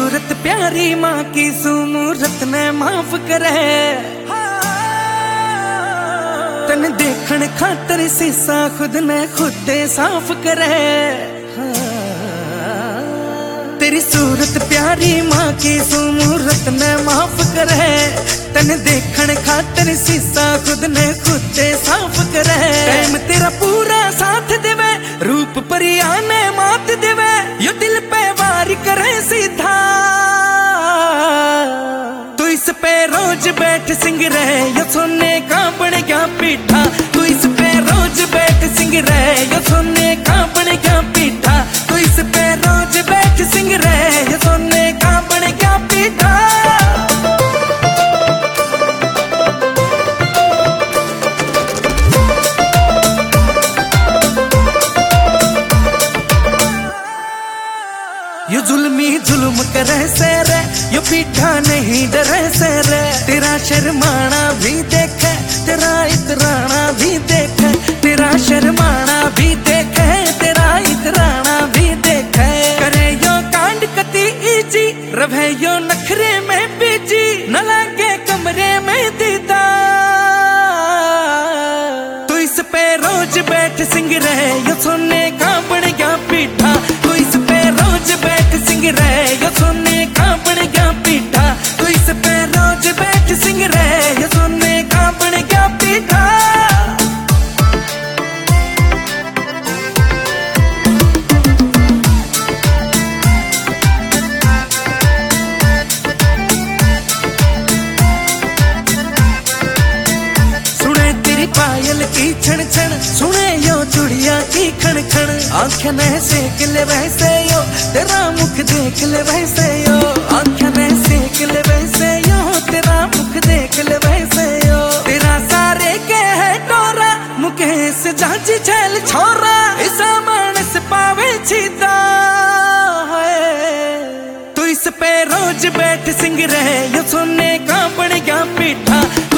सूरत प्यारी माँ की सुमूरत ने माफ करे। तन देखण खातर शीशा खुद ने खुदे साफ करे। तेरी सूरत प्यारी माँ की सुमूरत ने माफ करे। तन देखण खातर शीशा खुद ने खुदे साफ करे। टाइम तेरा पूरा साथ देवे, रूप परिया ने मात देवे, यो दिल पे वार करे सीधा। तू इस पे रोज बैठ सिंग रहे, यो सोने का बन गया पीठा। तू इस पे रोज बैठ सिंग रहे, यो सोने का बन गया पीठा। तू इस पे रोज बैठ सिंग रहे, यो सोने का बन गया पीठा। यो जुल्मी जुल्म करे से रे, यो पीठा नहीं डरे से रे। तेरा शर्माना भी देखे, तेरा इतराना भी देखे। तेरा शर्माना भी देखे, तेरा इतराना भी देखे। करे यो कांड कती इजी, रहे यो नखरे में बीजी। न लगे कमरे में दीदा। तू इस पे रोज बैठ सिंग रहे, यो सोने का बन गया पीठा। तू इस पे रोज बैठ सिंग रहे, यो सोने का बन गया पीठा। तू इस पे रोज बैठ सिंग रहे, यो सोने का बन गया पीठा। सुने तेरी पायल की छण छण, सुने यो चुड़िया की खण खण। आंखें ने सेक ले वैसे यो, तेरा मुख देख ले वैसे यो। आंखें ने सेक ले वैसे यो, तेरा मुख देख ले वैसे यो। तेरा सारे के है टोरा, मुकेश जांची छैल छोरा। ऐसा मानस पावे छीदा है। तू इस पे रोज बैठ सिंग रहे, यो सोने का बन गया पीठा।